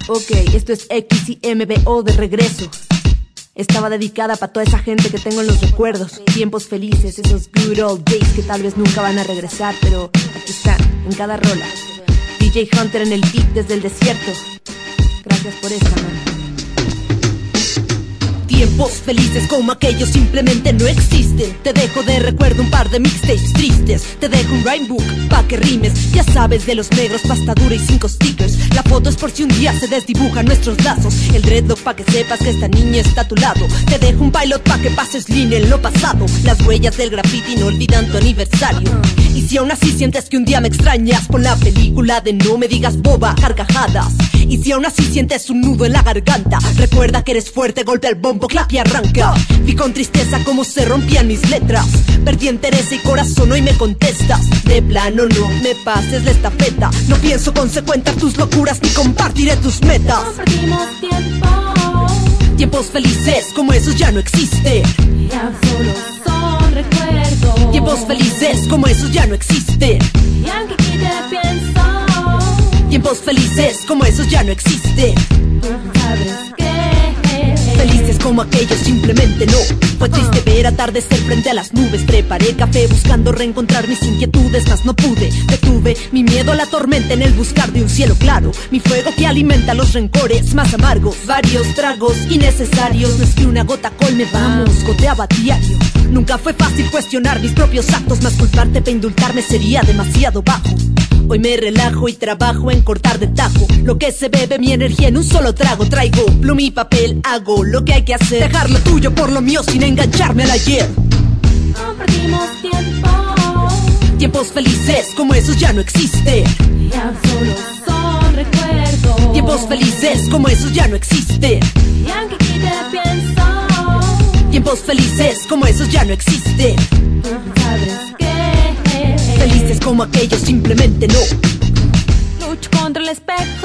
Ok, esto es XIMBO de regreso. Estaba dedicada para toda esa gente que tengo en los recuerdos. Tiempos felices, esos good old days que tal vez nunca van a regresar, pero aquí están, en cada rola. DJ Hunter en el beat desde el desierto. Gracias por esta, man. Tiempos felices como aquellos simplemente no existen. Te dejo de recuerdo un par de mixtapes tristes. Te dejo un rhyme book pa' que rimes. Ya sabes, de los negros, pasta dura y 5 stickers. La foto es por si un día se desdibujan nuestros lazos. El dreadlock pa' que sepas que esta niña está a tu lado. Te dejo un pilot pa' que pases línea en lo pasado. Las huellas del graffiti no olvidan tu aniversario. Y si aún así sientes que un día me extrañas, pon la película de No me digas boba, carcajadas. Y si aún así sientes un nudo en la garganta, recuerda que eres fuerte, golpea el bombo, clap y arranca. Vi con tristeza cómo se rompían mis letras. Perdí interés y corazón, hoy me contestas. De plano no me pases la estafeta. No pienso consecuentar tus locuras ni compartiré tus metas. No perdimos tiempo. Tiempos felices como esos ya no existen. Ya solo son recuerdos. Tiempos felices como esos ya no existen. Y aunque aquí te pienso, tiempos felices como esos ya no existen. sabes que Felices como aquellos simplemente no. Fue triste ver atardecer frente a las nubes. Preparé café buscando reencontrar mis inquietudes, mas no pude. Detuve mi miedo a la tormenta en el buscar de un cielo claro. Mi fuego que alimenta los rencores más amargos. Varios tragos innecesarios. No es que una gota colme, vamos, goteaba diario. Nunca fue fácil cuestionar mis propios actos, mas culparte para indultarme sería demasiado bajo. Hoy me relajo y trabajo en cortar de tajo lo que se bebe mi energía en un solo trago. Traigo pluma y papel, hago lo que hay que hacer. Dejar lo tuyo por lo mío sin engancharme al ayer. no perdimos tiempo. Tiempos felices como esos ya no existen. Ya solo son recuerdos. Tiempos felices como esos ya no existen. Y aunque aquí te pienso, Tiempos felices como esos ya no existen. sabes que Felices como aquellos simplemente no. lucho contra el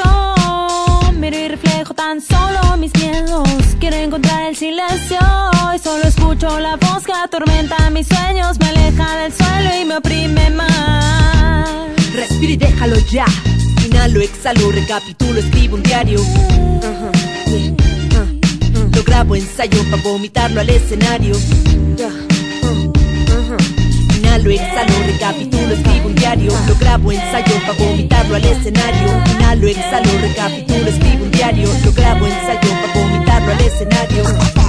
espejo, miro y reflejo tan solo mis miedos. Quiero encontrar el silencio y solo escucho la voz que atormenta mis sueños. Me aleja del suelo y me oprime más. Respira y déjalo ya. Inhalo, exhalo, recapitulo, escribo un diario. Lo grabo, ensayo pa' vomitarlo al escenario. Inhalo, exhalo, recapitulo, escribo un diario. Lo grabo, ensayo pa' vomitarlo al escenario. Inhalo, exhalo, recapitulo, escribo un diario. Lo grabo, ensayo pa' vomitarlo al escenario.